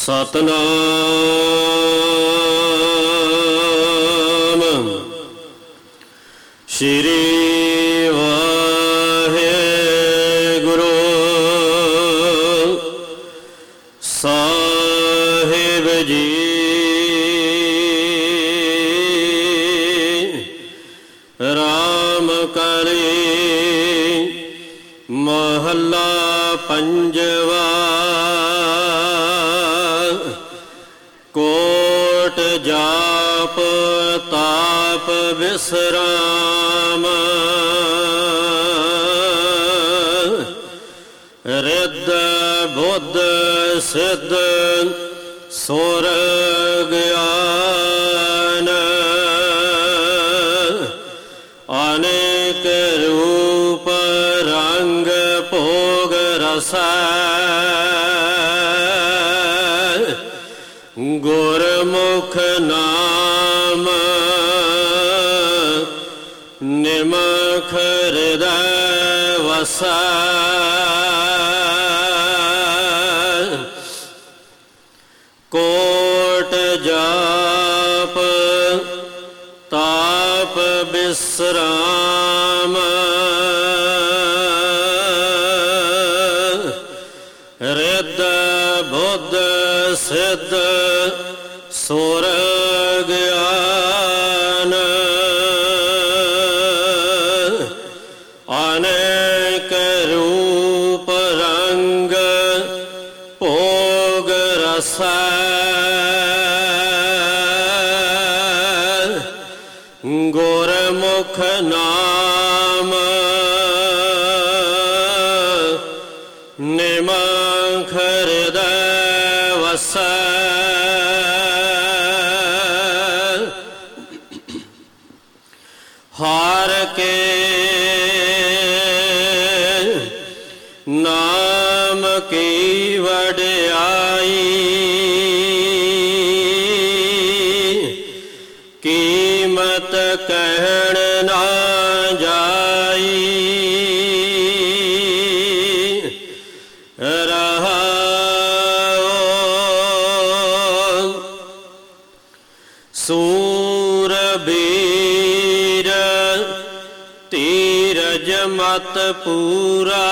ਸਤਨਾਮ ਸ਼੍ਰੀ ਵਾਹਿਗੁਰੂ ਸਾਹਿਬ ਜੀ। ਰਾਮ ਕਲੀ ਮਹੱਲਾ ਪੰਜਵਾ। ਕੋਟ ਜਾਪ ਤਾਪ ਵਿਸਰਾਮ, ਰਿੱਧ ਬੁੱਧ ਸਿੱਧ ਸੁਰ ਗਿਆਨ, ਅਨੇਕ ਰੂਪ ਰੰਗ ਭੋਗ ਰਸੈ, ਗੁਰਮੁਖ ਨਾਮ ਨਿਮਖ ਹਿਰਦੈ ਵਸੈ, ਕੋਟ ਜਾਪ ਤਾਪ ਬਿਸਰਾਮ, ਰਿੱਧ ਬੁੱਧ ਸਿੱਧ ਸੁਰ ਗਿਆਨ, ਅਨੇਕ ਰੂਪ ਰੰਗ ਭੋਗ ਰਸੈ, ਗੁਰਮੁਖ ਨਾਮ ਨਿਮਖ ਹਿਰਦੈ ਵਸੈ, ਹਾਰ ਕੇ ਨਾਮ ਕੀ ਵਡਿਆਈ, ਕੀਮਤ ਕਹਿਣ ਨਾ ਜਾਈ, ਰਹਾਉ ਸੂਰਬੀਰ ਧੀਰਜ ਮਤ ਪੂਰਾ,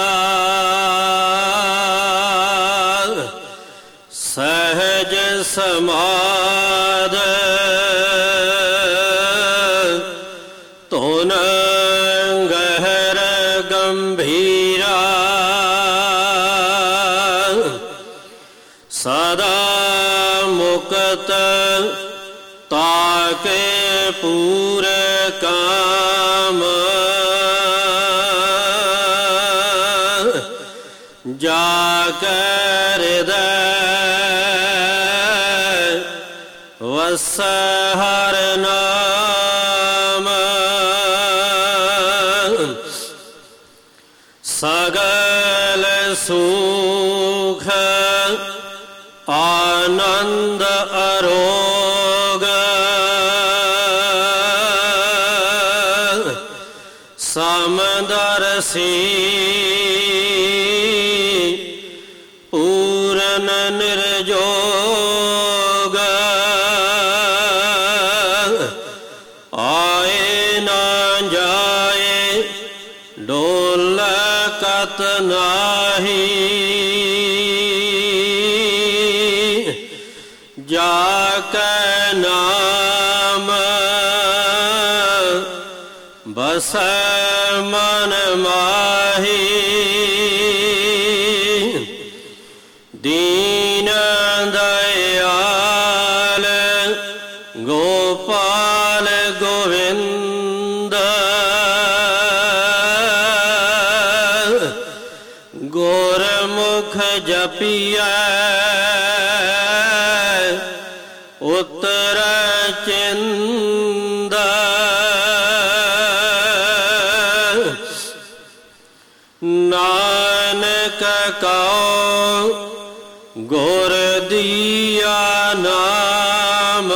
ਸਹਿਜ ਸਮਾਧ ਧੁਨ ਗਹਿਰ ਗੰਭੀਰਾ, ਸਦਾ ਮੁਕਤ ਤਾਕੇ ਪੂਰੇ ਕਾਮ, ਜਾ ਕੇ ਹਿਰਦੈ ਵਸੈ ਹਰਿ ਨਾਮ, ਸਗਲ ਸੁਖ ਆਨੰਦ ਅਰੋਗ, ਸਮਦਰਸੀ ਪੂਰਨ ਨਿਰਜੋਗ, ਆਏ ਨਾ ਜਾਏ ਡੋਲਕਤ ਨਾਹੀ, ਜਾ ਕੈ ਨਾਮ ਬਸੈ ਮਨ ਮਾਹੀ, ਦੀਨ ਦਇਆਲ ਗੋਪਾਲ ਗੋਵਿੰਦ, ਗੁਰਮੁਖ ਜਪੀਐ ਉਤਰੈ ਚਿੰਦ, ਨਾਨਕ ਕਉ ਗੁਰ ਦੀਆ ਨਾਮ,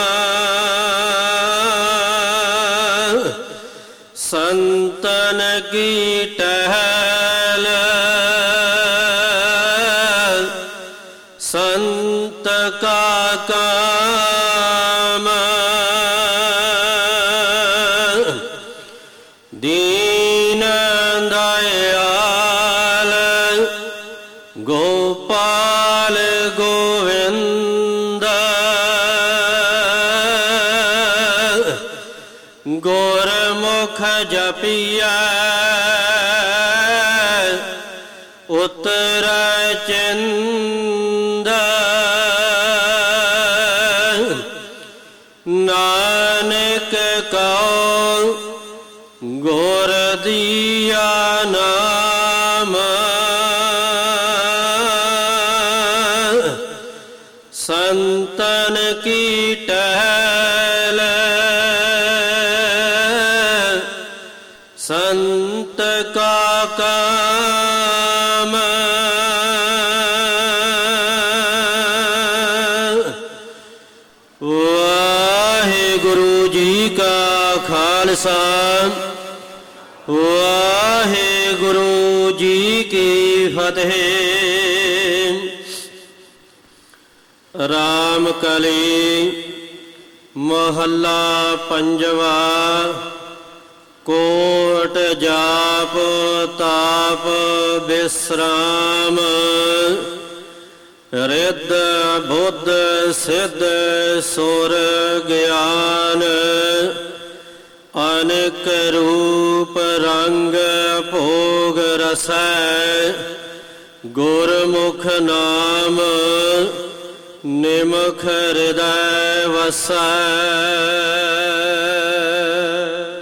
ਸੰਤਨ ਕੀ ਟਹਿਲ ਸੰਤ ਕਾ ਕਾਮ ਦੀਨ ਦਇਆਲ ਗੋਪਾਲ ਗੋਵਿੰਦ ਗੁਰਮੁਖ ਜਪੀਐ ਉਤਰ ਚਿੰਦ ਨਾਨਕ ਕਉ ਗੁਰ ਦੀਆ ਨਾਮ ਸੰਤਨ ਕੀ ਟਹਿਲ ਸੰਤ ਕਾ ਕਾਮ ਵਾਹਿਗੁਰੂ ਜੀ ਕਾ ਖਾਲਸਾ ਵਾਹਿਗੁਰੂ ਜੀ ਕੀ ਫਤਿਹ। ਰਾਮ ਕਲੀ ਮਹੱਲਾ ਪੰਜਵਾ। ਕੋਟ ਜਾਪ ਤਾਪ ਬਿਸਰਾਮ ਰਿੱਧ ਬੁੱਧ ਸਿੱਧ ਸੁਰ ਗਿਆਨ ਅਨੇਕ ਰੂਪ ਰੰਗ ਭੋਗ ਰਸੈ ਗੁਰਮੁਖ ਨਾਮ ਨਿਮਖ ਹਿਰਦੈ ਵਸੈ।